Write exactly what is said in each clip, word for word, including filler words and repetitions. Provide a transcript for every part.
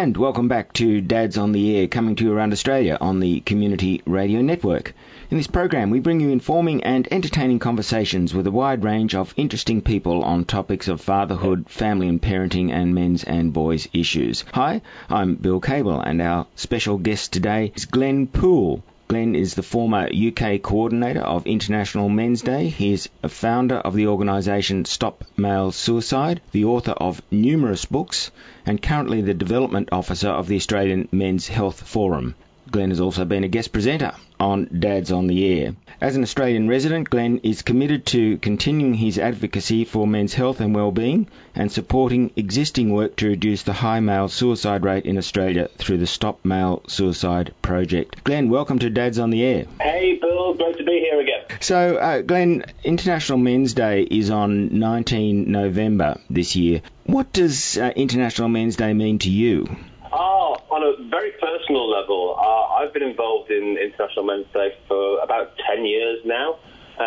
And welcome back to Dads on the Air, coming to you around Australia on the Community Radio Network. In this program, we bring you informing and entertaining conversations with a wide range of interesting people on topics of fatherhood, family and parenting, and men's and boys' issues. Hi, I'm Bill Cable, and our special guest today is Glenn Poole. Glenn is the former U K coordinator of International Men's Day. He is a founder of the organisation Stop Male Suicide, the author of numerous books, and currently the development officer of the Australian Men's Health Forum. Glenn has also been a guest presenter on Dads on the Air. As an Australian resident, Glenn is committed to continuing his advocacy for men's health and well-being and supporting existing work to reduce the high male suicide rate in Australia through the Stop Male Suicide Project. Glenn, welcome to Dads on the Air. Hey, Bill. Great to be here again. So, uh, Glenn, International Men's Day is on the nineteenth of November this year. What does uh, International Men's Day mean to you? Oh, on a very personal level, uh, I've been involved in International Men's Day for about ten years now,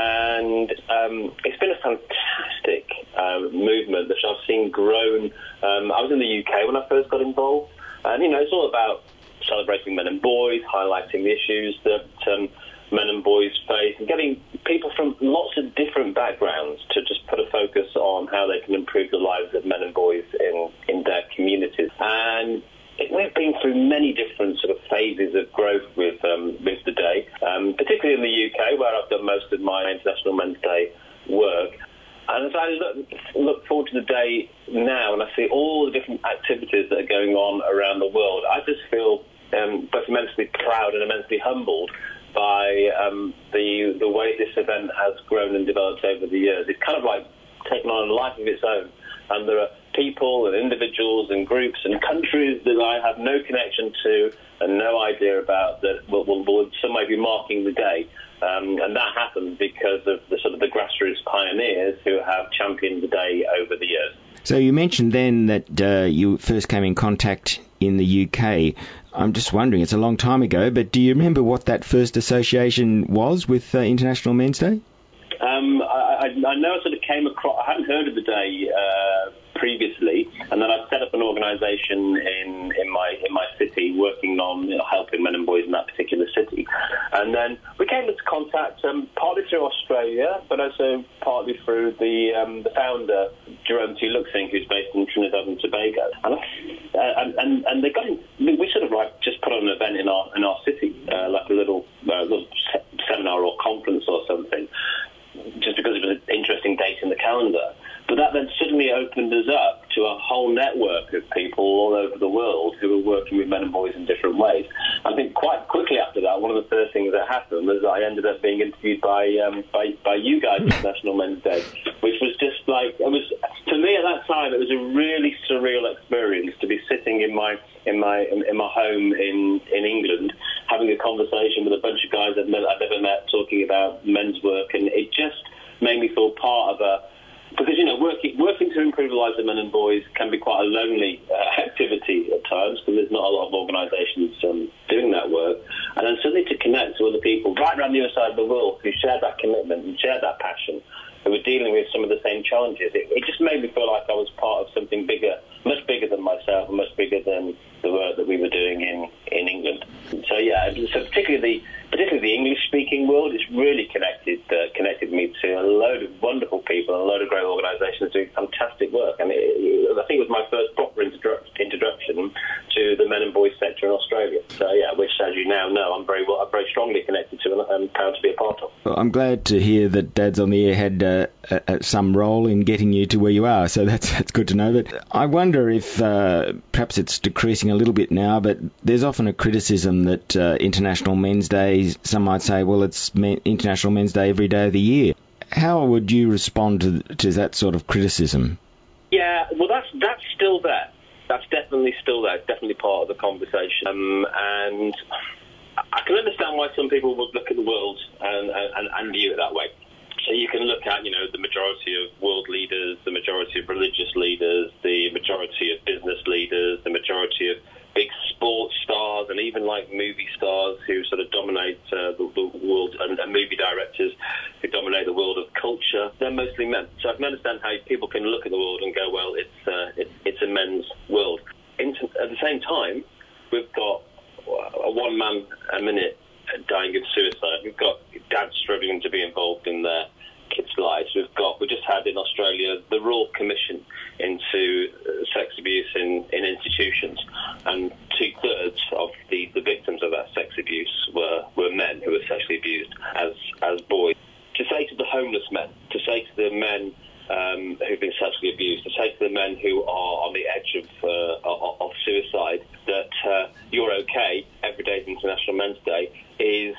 and um, it's been a fantastic um, movement that I've seen grown. Um, I was in the U K when I first got involved, and, you know, it's all about celebrating men and boys, highlighting the issues that um, men and boys face, and getting people from lots of different backgrounds to just put a focus on how they can improve the lives of men and boys in, in their communities. And we've been through many different sort of phases of growth with um, with the day, um, particularly in the U K, where I've done most of my International Men's Day work. And as I look, look forward to the day now and I see all the different activities that are going on around the world, I just feel um, both immensely proud and immensely humbled by um, the the way this event has grown and developed over the years. It's kind of like taken on a life of its own. And there are people and individuals and groups and countries that I have no connection to and no idea about that will, will, will in some way be marking the day. Um, and that happened because of the sort of the grassroots pioneers who have championed the day over the years. So you mentioned then that uh, you first came in contact in the U K. I'm just wondering, it's a long time ago, but do you remember what that first association was with uh, International Men's Day? Um, I, I know I sort of came across, I hadn't heard of the day uh, previously, and then I set up an organisation in, in my in my city working on, you know, helping men and boys in that particular city. And then we came into contact um, partly through Australia, but also partly through the um, the founder, Jerome T. Luxing, who's based in Trinidad and Tobago. And, uh, and, and they got in, we sort of like just put on an event in our in our city, uh, like a little, uh, little seminar or conference or something, just because it was an interesting date in the calendar. But that then suddenly opened us up to a whole network of people all over the world who were working with men and boys in different ways. I think quite quickly after that, one of the first things that happened was I ended up being interviewed by um, by, by you guys at National Men's Day, which was just like, it was, to me at that time, it was a really surreal experience to be sitting in my in my in my home in, in England, having a conversation with a bunch of guys I'd never, I'd never met, talking about men's work, and it just made me feel part of a, because, you know, working working to improve the lives of men and boys can be quite a lonely uh, activity at times, because there's not a lot of organisations um, doing that work. And then suddenly to connect to other people right around the other side of the world who shared that commitment and shared that passion, who were dealing with some of the same challenges, it, it just made me feel like I was part of something bigger, much bigger than myself and much bigger than the work that we were doing in, in England. So, yeah, so particularly the particularly the English-speaking world, it's really connected uh, connected me to a load of wonderful people and a load of great organisations doing fantastic work. And it, it, I think it was my first proper introdu- introduction to the men and boys sector in Australia. So, yeah, which, as you now know, I'm very well, I'm very strongly connected to and I'm proud to be a part of. Well, I'm glad to hear that Dads on the Air had uh, uh, some role in getting you to where you are. So that's that's good to know. But I wonder if uh, perhaps it's decreasing a little bit now, but there's often a criticism that uh, International Men's Day, some might say, well, it's Men- International Men's Day every day of the year. How would you respond to, to that sort of criticism? Yeah, well, that's that's still there. That's definitely still there. It's definitely part of the conversation. Um, and I can understand why some people would look at the world and, and, and view it that way. So you can look at, you know, the majority of world leaders, the majority of religious leaders, the majority of business leaders, the majority of big sports stars, and even like movie stars who sort of dominate uh, the, the world, and, and movie directors who dominate the world of culture. They're mostly men. So I can understand how people can look at the world and go, well, it's uh, it's, it's a men's world. inter- at the same time, we've got a one man a minute dying of suicide. We've got dads struggling to be involved in their kids' lives. We've got, we just had in Australia the Royal Commission into sex abuse in, in institutions, and two-thirds of the, the victims of that sex abuse were, were men who were sexually abused as, as boys. To say to the homeless men, to say to the men um, who've been sexually abused, to say to the men who are on the edge of, uh, of, of suicide that uh, you're okay, every day is International Men's Day, is,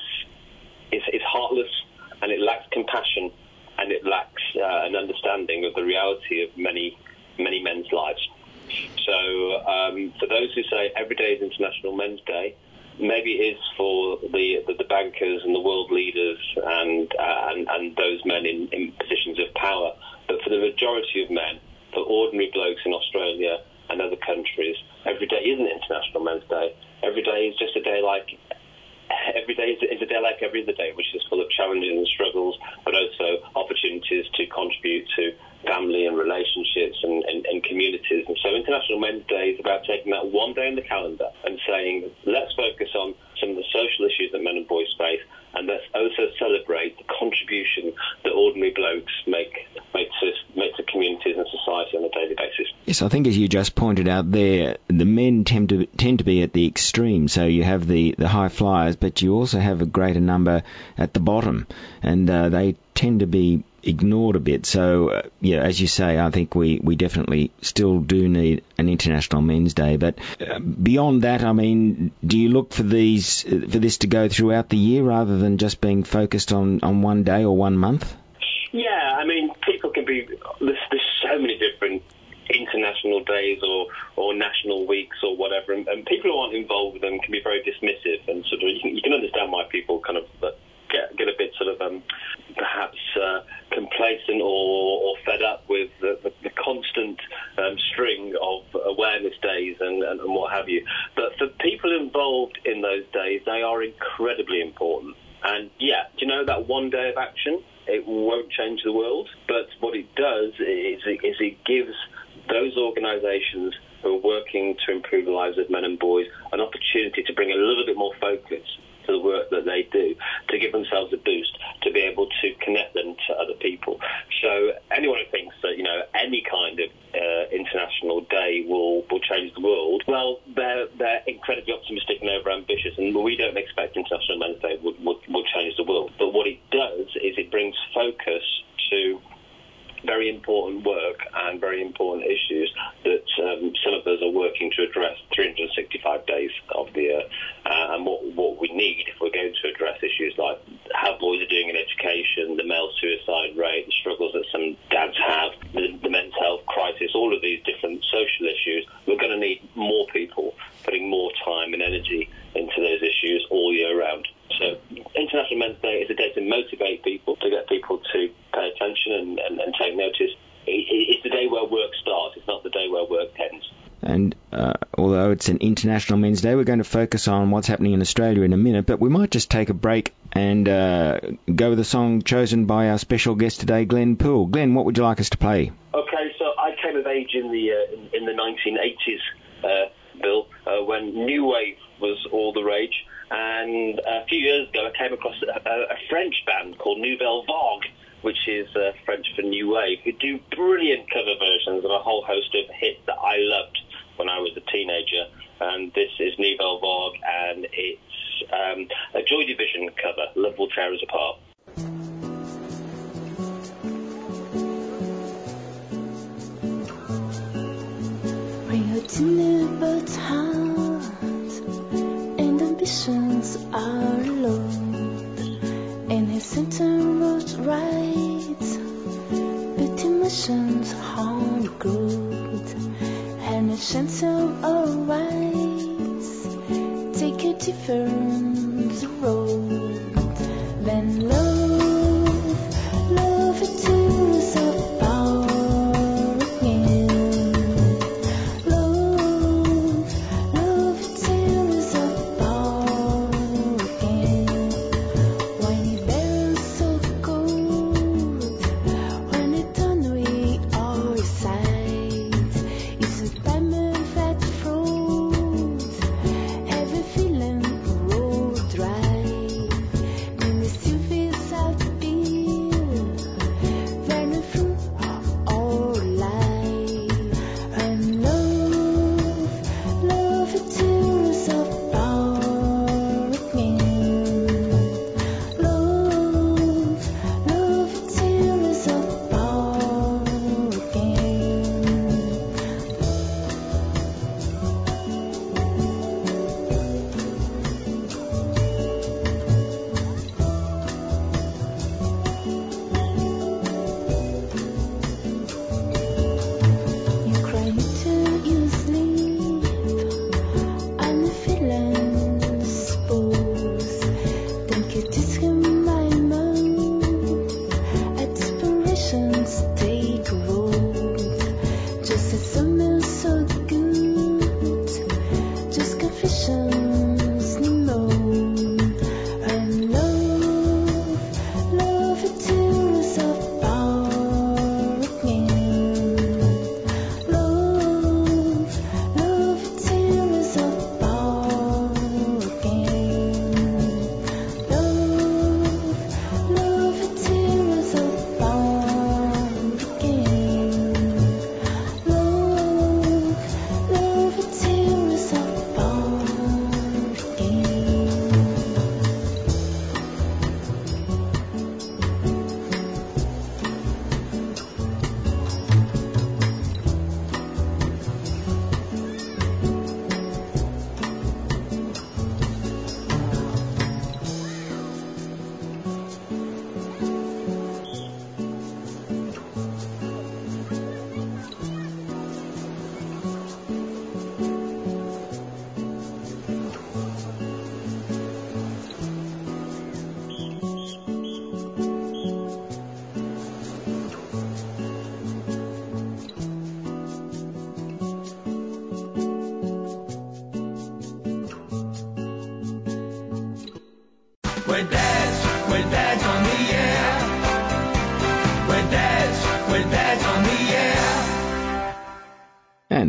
is, is heartless, and it lacks compassion, and it lacks uh, an understanding of the reality of many, many men's lives. So um, for those who say every day is International Men's Day, maybe it is for the, the, the bankers and the world leaders and, uh, and, and those men in, in positions of power, but for the majority of men, for ordinary blokes in Australia and other countries, every day isn't International Men's Day. Every day is just a day like every day is, is a day like every other day, which is full of challenges and struggles, but also opportunities to contribute to family and relationships and, and, and communities. And so International Men's Day is about taking that one day in the calendar and saying, let's focus on some of the social issues that men and boys face, and let's also celebrate the contribution that ordinary blokes make, make, to, make to communities and society on a daily basis. Yes, I think as you just pointed out there, the men tend to tend to be at the extreme. So you have the, the high flyers, but you also have a greater number at the bottom, and uh, they tend to be ignored a bit. So, uh, yeah, as you say, I think we, we definitely still do need an International Men's Day. But uh, beyond that, I mean, do you look for these uh, for this to go throughout the year rather than just being focused on, on one day or one month? Yeah, I mean, people can be, there's, there's so many different international days or, or national weeks or whatever, and, and people who aren't involved with them can be very dismissive, and sort of you can, you can understand why people kind of uh, get get a bit sort of um, perhaps uh, complacent or, or fed up with the, the, the constant um, string of awareness days and, and, and what have you. But for people involved in those days, they are incredibly important. And yeah, do you know that one day of action, it won't change the world, but what it does is it, is it gives those organisations who are working to improve the lives of men and boys an opportunity to bring a little bit more focus to the work that they do, to give themselves a boost, to be able to connect them to other people. So anyone who thinks that, you know, any kind of uh, international day will, will change the world, well, they're, they're incredibly optimistic and over-ambitious, and we don't expect International Men's Day will, will, will change the world. But what it does is it brings focus to very important work and very important issues that um, some of us are working to address three hundred sixty-five days of the year. Uh, and what, what we need if we're going to address issues like how boys are doing in education, the male suicide rate, the struggles that some dads have, the, the mental health crisis, all of these different social issues, we're going to need more people putting more time and energy into those issues all year round. So International Men's Day is a day to motivate people, to get people to pay attention and, and, and take notice. It, it's the day where work starts. It's not the day where work ends. And uh, although it's an International Men's Day, we're going to focus on what's happening in Australia in a minute, but we might just take a break and uh, go with a song chosen by our special guest today, Glenn Poole. Glenn, what would you like us to play? Okay, so I came of age in the uh, in, in the nineteen eighties, uh, Bill, uh, when New Wave was all the rage. And a few years ago, I came across a, a French band called Nouvelle Vague, which is uh, French for New Wave, who do brilliant cover versions of a whole host of hits that I loved when I was a teenager. And this is Nouvelle Vague, and it's um, a Joy Division cover, Love Will Tear Us Apart. Bring her to me, but heart and ambitions are alone, and his center was right, but emotions harm growth, and a chance of alright, take a different road. Then love, love it to us apart again. Love, love it to us apart again. When it bears so cold, when it done we are sight, it's a diamond that froze.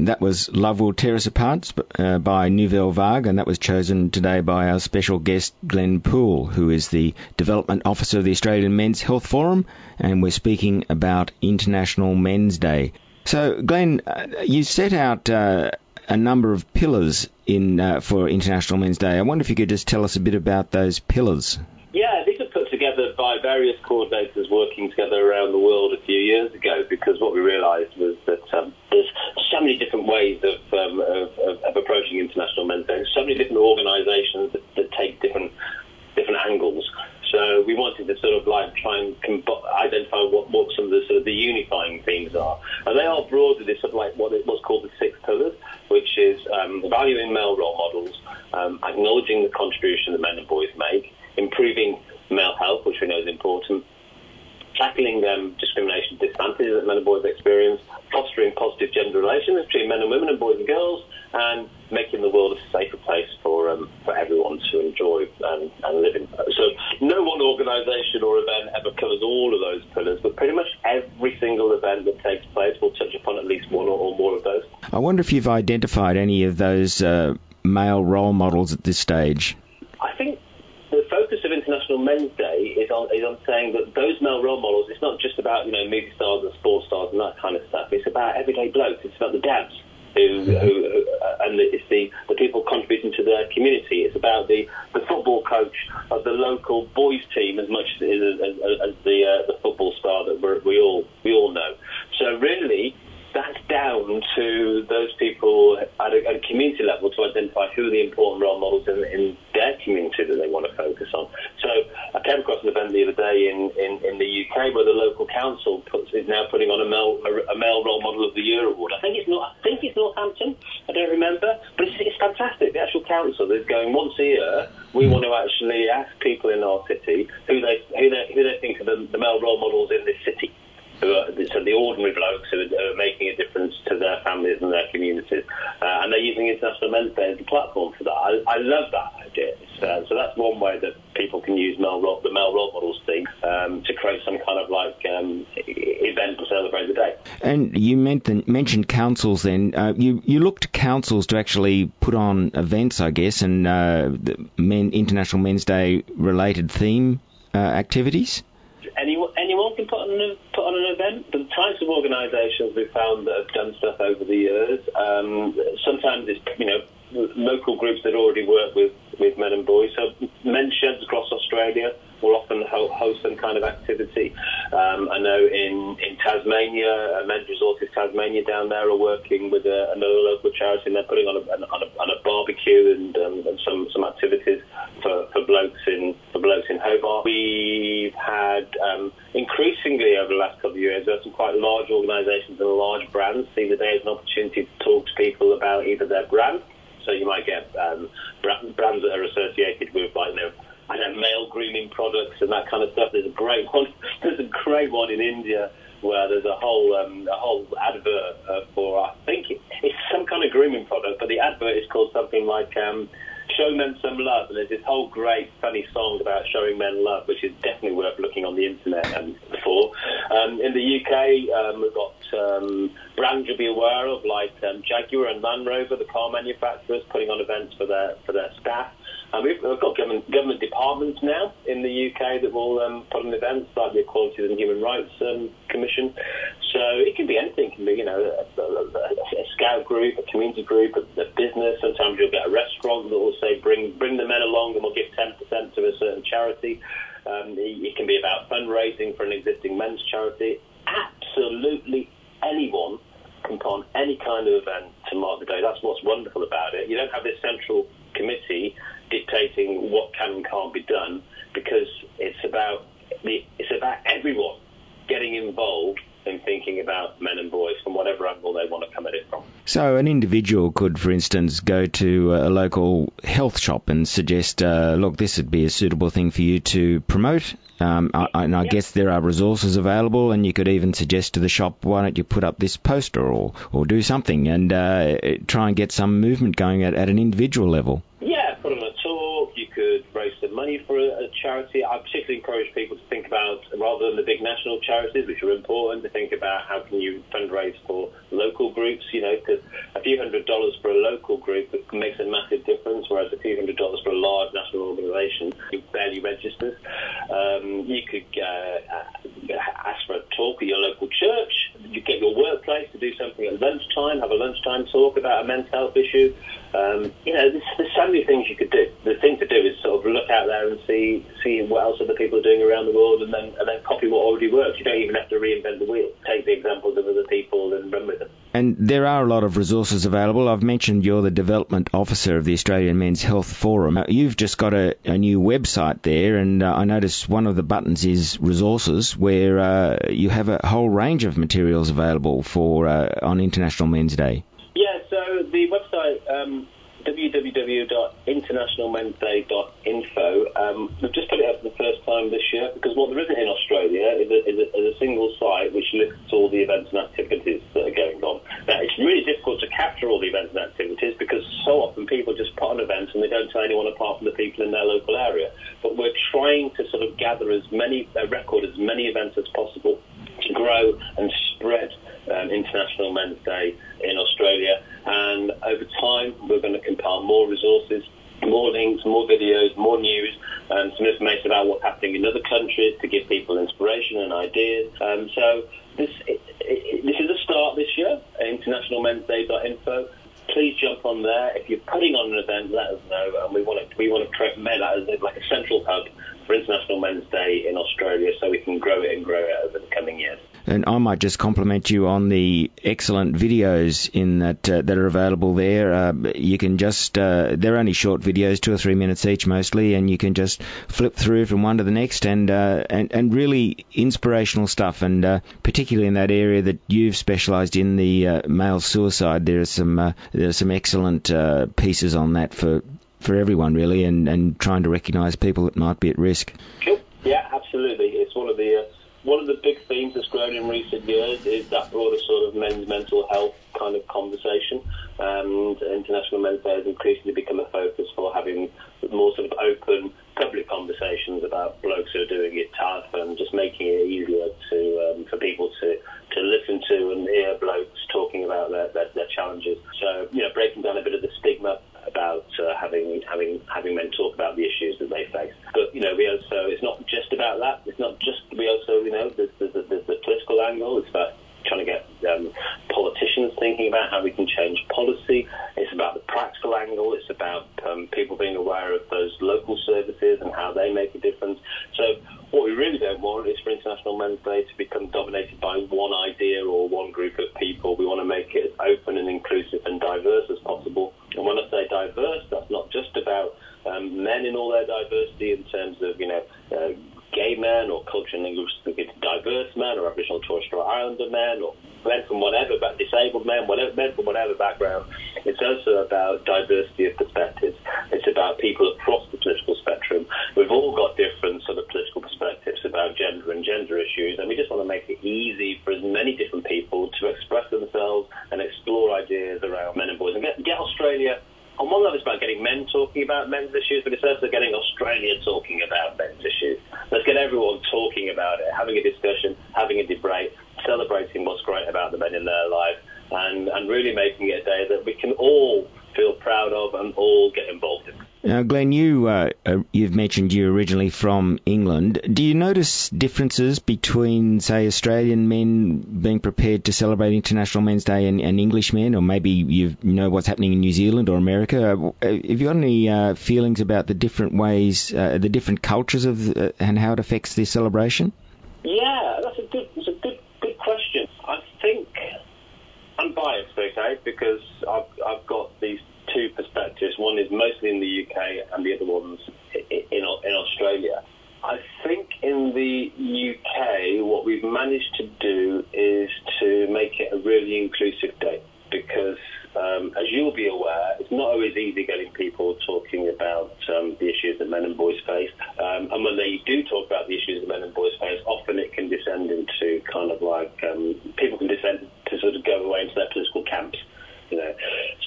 And that was Love Will Tear Us Apart uh, by Nouvelle Vague, and that was chosen today by our special guest Glenn Poole, who is the Development Officer of the Australian Men's Health Forum, and we're speaking about International Men's Day. So, Glenn, uh, you set out uh, a number of pillars in uh, for International Men's Day. I wonder if you could just tell us a bit about those pillars. Yeah, these are put together by various coordinators working together around the world a few years ago, because what we realised was that um, there's so many different ways of, um, of, of, of approaching International Men's Day, so many different organisations that, that take different different angles. So we wanted to sort of like try and com- identify what, what some of the sort of the unifying themes are, and they are broadly this sort of like what it, what's called the six pillars, which is um, valuing male role models, um, acknowledging the contribution that men and boys make, improving male health, which we know is important, tackling um, discrimination disadvantages that men and boys experience, fostering positive gender relations between men and women and boys and girls, and making the world a safer place for um, for everyone to enjoy and, and live in. So no one organisation or event ever covers all of those pillars, but pretty much every single event that takes place will touch upon at least one or, or more of those. I wonder if you've identified any of those uh, male role models at this stage. I think the focus of International Men's Day is on is on saying that those male role models, it's not just about, you know, movie stars and sports stars and that kind of stuff. It's about everyday blokes. It's about the dads who, who, who uh, and it's the, the people contributing to their community. It's about the, the football coach of the local boys team as much as, as, as the uh, the football star that we're, we all we all know. So really, that's down to those people at a, at a community level to identify who are the important role models in, in their community that they want to focus on. So I came across an event the other day in, in, in the U K where the local council puts, is now putting on a male a, a male role model of the year award. I think it's not. I think it's Northampton. I don't remember, but it's, it's fantastic. The actual council is going once a year. We want to actually ask people in our city who they who they who they think are the, the male role models in this city. Who are, so the ordinary blokes who are, who are making a difference to their families and their communities. Uh, and they're using International Men's Day as a platform for that. I, I love that idea. Uh, so that's one way that people can use male role, the male role models thing um, to create some kind of like um, event to celebrate the day. And you mentioned, mentioned councils then. Uh, you, you look to councils to actually put on events, I guess, and uh, the men, International Men's Day related theme uh, activities? Anyone, anyone can put on, an, put on an event. The types of organisations we've found that have done stuff over the years, um, sometimes it's, you know, local groups that already work with, with men and boys. So men's sheds across Australia will often ho- host some kind of activity. Um, I know in, in Tasmania, uh, Men's Resources Tasmania down there are working with a, another local charity, and they're putting on a, on a, on a barbecue and, um, and some, some activities for, for blokes in for blokes in Hobart. We've had um, increasingly over the last couple of years, there are some quite large organisations and large brands see the day as an opportunity to talk to people about either their brand. So you might get um, brands that are associated with, like, you know, I know, male grooming products and that kind of stuff. There's a great one. There's a great one in India where there's a whole um, a whole advert uh, for, I think it, it's some kind of grooming product, but the advert is called something like um, "Show Men Some Love," and there's this whole great funny song about showing men love, which is definitely worth looking on the internet um, for. Um, in the U K, um, we've got um, brands you'll be aware of, like um, Jaguar and Land Rover, the car manufacturers, putting on events for their for their staff. And we've, we've got government, government departments now in the U K that will um, put on events like the Equality and Human Rights um, Commission. So it can be anything. It can be, you know, a, a, a scout group, a community group, a, a business. Sometimes you'll get a restaurant that will say, bring bring the men along and we'll give ten percent to a certain charity. Um, it, it can be about fundraising for an existing men's charity. Absolutely anyone can put on any kind of event to mark the day. That's what's wonderful about it. You don't have this central committee dictating what can and can't be done, because it's about the, it's about everyone getting involved in thinking about men and boys from whatever angle they want to come at it from. So an individual could, for instance, go to a local health shop and suggest, uh, look, this would be a suitable thing for you to promote. Um, I, and I yep. guess there are resources available, and you could even suggest to the shop, why don't you put up this poster or, or do something and uh, try and get some movement going at, at an individual level. Yeah, put on a talk. You could raise some money for a, a charity. charity, I particularly encourage people to think about, rather than the big national charities, which are important, to think about how can you fundraise for local groups, you know, because a few hundred dollars for a local group makes a massive difference, whereas a few hundred dollars for a large national organisation barely registers. Um, you could uh, ask for a talk at your local church. You get your workplace to do something at lunchtime, have a lunchtime talk about a men's health issue. Um, you know, there's, there's so many things you could do. The thing to do is sort of look out there and see see what else other people are doing around the world, and then and then copy what already works. You don't even have to reinvent the wheel. Take the examples of other people and run with them. And there are a lot of resources available. I've mentioned you're the development officer of the Australian Men's Health Forum. Uh, You've just got a, a new website there, and uh, I notice one of the buttons is resources, where uh, you have a whole range of materials available for uh, on International Men's Day. Yeah, so the website, um, w w w dot international men's day dot info, um, we've just put it up for the first time this year, because what there isn't in Australia is a, is a, is a single site which lists all the events and activities that are going on. Now, it's really difficult to capture all the events and activities, because so often people just put on events and they don't tell anyone apart from the people in their local area. But we're trying to sort of gather as many, uh, record as many events as possible to grow and spread um, International Men's Day in Australia, and over time we're going to compile more resources, more links, more videos, more news, and some information about what's happening in other countries to give people inspiration and ideas. Um, so this it, it, this is a start this year at international men's day dot info. Please jump on there. If you're putting on an event, let us know, and we want to we want to create that as like a central hub for International Men's Day in Australia, so we can grow it and grow it over the coming years. And I might just compliment you on the excellent videos in that uh, that are available there. Uh, you can just uh, they're only short videos, two or three minutes each mostly, and you can just flip through from one to the next, and uh, and and really inspirational stuff. And uh, particularly in that area that you've specialised in, the uh, male suicide, there are some uh, there are some excellent uh, pieces on that for for everyone really, and and trying to recognise people that might be at risk. Cool. Yeah, absolutely. It's one of the uh, One of the big themes that's grown in recent years is that broader sort of men's mental health kind of conversation. And International Men's Day has increasingly become a focus for having more sort of open public conversations about blokes who are doing it tough, and just making it easier to um, for people to, to listen to and hear blokes talking about their, their, their challenges. So, you know, breaking down a bit of the stigma about uh, having having having men talk about the issues that they face. But, you know, we also, it's not just about that. It's not just, we also, you know, there's, there's, there's the political angle. It's about trying to get um, politicians thinking about how we can change policy. It's about the practical angle. It's about um, people being aware of those local services and how they make a difference. So what we really don't want is for International Men's Day to become dominated by one idea or one group of people. We want to make it as open and inclusive and diverse as possible. And when I say diverse, that's not just about um, men in all their diversity in terms of, you know, uh, gay men or culturally and linguistically diverse men, or Aboriginal and Torres Strait Islander men, or men from whatever, but disabled men, whatever, men from whatever background. It's also about diversity of perspectives. It's about people across the political spectrum. We've all got different sort of political perspectives about gender and gender issues, and we just want to make it easy for as many different people to express themselves and explore ideas around men and boys, and get, get Australia. On one level, it's about getting men talking about men's issues, but it's also getting Australia talking about men's issues. Let's get everyone talking about it, having a discussion, having a debate, celebrating what's great about the men in their life, and, and really making it a day that we can all feel proud of and all get involved in. Now, Glenn, you, uh, uh, you've mentioned you're originally from England. Do you notice differences between, say, Australian men being prepared to celebrate International Men's Day and, and English men, or maybe you know what's happening in New Zealand or America? Uh, have you got any uh, feelings about the different ways, uh, the different cultures of uh, and how it affects the celebration? Yeah, that's a good, that's a good, good question. I think I'm biased, okay, because I've, I've got these two perspectives. One is mostly in the U K and the other one's in, in, in Australia. I think in the U K what we've managed to do is to make it a really inclusive day, because um, as you'll be aware, it's not always easy getting people talking about um, the issues that men and boys face. Um, and when they do talk about the issues that men and boys face, often it can descend into kind of like, um, people can descend to sort of go away into their political camps, you know.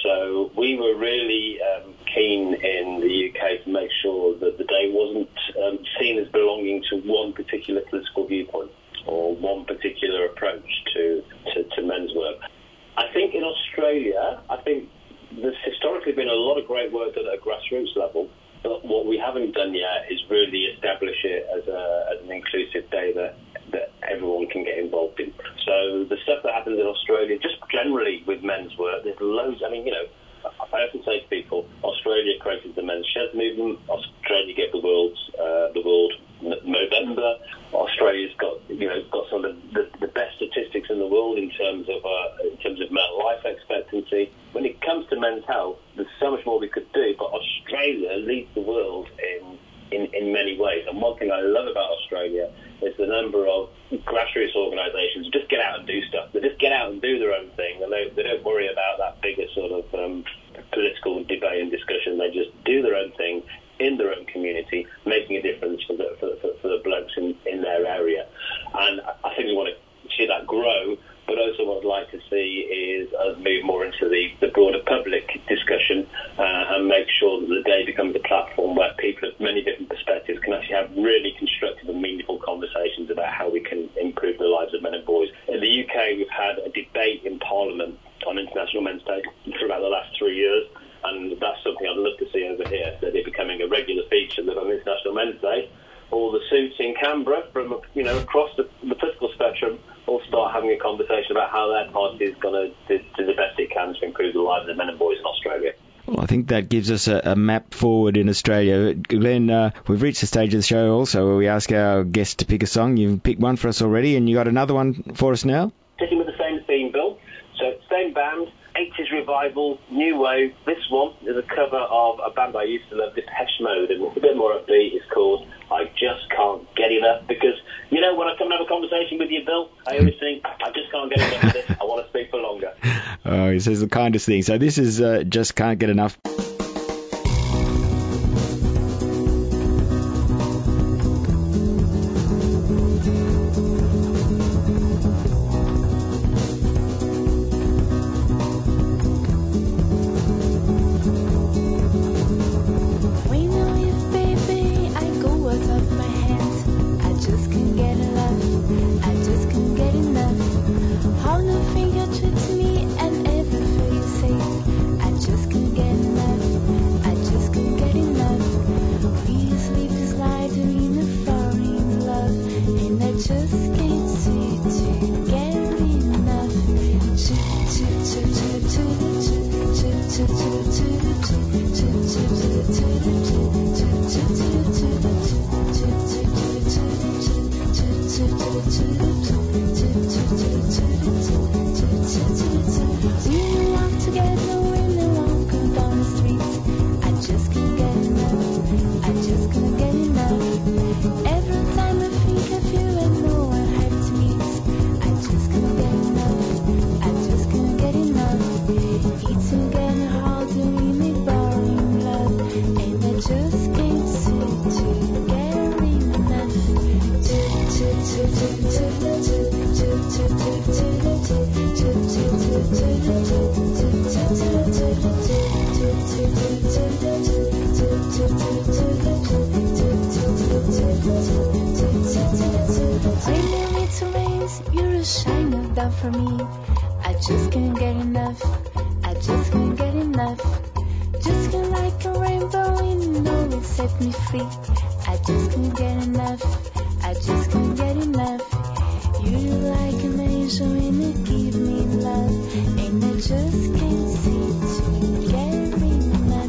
So we were really um, keen in the U K to make sure that the day wasn't um, seen as belonging to one particular political viewpoint or one particular approach to, to, to men's work. I think in Australia, I think there's historically been a lot of great work done at a grassroots level, but what we haven't done yet is really establish it as, a, as an inclusive day that, that everyone can get involved in. So the stuff that happens in Australia, just generally with men's work, there's loads. I mean, you know, I often say to people, Australia created the men's shed movement. Australia gave the world uh, the world Movember. Australia's got you know got some of the, the, the best statistics in the world in terms of uh, in terms of male life expectancy. When it comes to men's health, there's so much more we could do. But Australia leads the world in in, in many ways. And one thing I love about Australia is the number of grassroots organisations who just get out and do stuff. They just get out and do their own thing, and they, they don't worry about that bigger sort of um, political debate and discussion. They just do their own thing in their own community, making a difference for the, for, for, for the blokes in, in their area. And I think we want to see that grow, but also what I'd like to see is us move more into the, the broader public discussion uh, and make sure that the day becomes a platform where people of many different perspectives can actually have really constructive and meaningful conversations about how we can improve the lives of men and boys. In the U K, we've had a debate in Parliament on International Men's Day for about the last three years, and that's something I'd love to see over here, that it becoming a regular feature that on International Men's Day, all the suits in Canberra from, you know, across the, the political spectrum all start having a conversation about how their party is going to do, do the best it can to improve the lives of men and boys in Australia. Well, I think that gives us a, a map forward in Australia. Glenn, uh, we've reached the stage of the show also where we ask our guests to pick a song. You've picked one for us already, and you got another one for us now? Sticking with the same theme, Bill. So, same band, eighties revival, new wave. This one is a cover of a band I used to love, Depeche Mode, and it's a bit more upbeat. It's called I Just Can't Get Enough, because, you know, when I come and have a conversation with you, Bill, I always think, I just can't get enough of this. I want to speak for longer. Oh, he says the kindest thing. So this is uh, Just Can't Get Enough. For me, I just can't get enough. I just can't get enough. Just feel like a rainbow, you know it set me free. I just can't get enough. I just can't get enough. You're like an angel and you give me love, and I just can't seem to get enough.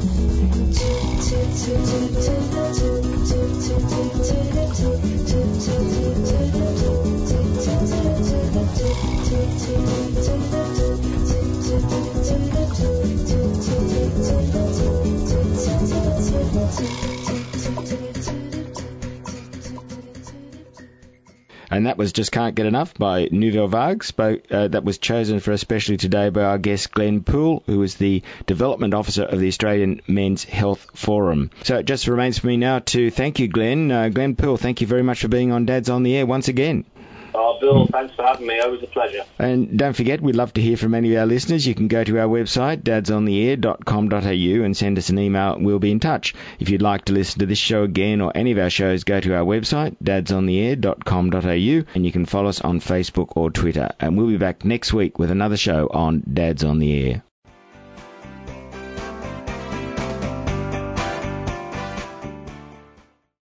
And that was Just Can't Get Enough by Nouvelle Vague. Spoke, uh, that was chosen for especially today by our guest Glenn Poole, who is the Development Officer of the Australian Men's Health Forum. So it just remains for me now to thank you, Glenn. Uh, Glenn Poole, thank you very much for being on Dad's on the Air once again. Oh, Bill, thanks for having me. Always a pleasure. And don't forget, we'd love to hear from any of our listeners. You can go to our website, dads on the air dot com dot a u, and send us an email. We'll be in touch. If you'd like to listen to this show again or any of our shows, go to our website, dads on the air dot com dot a u, and you can follow us on Facebook or Twitter. And we'll be back next week with another show on Dads on the Air.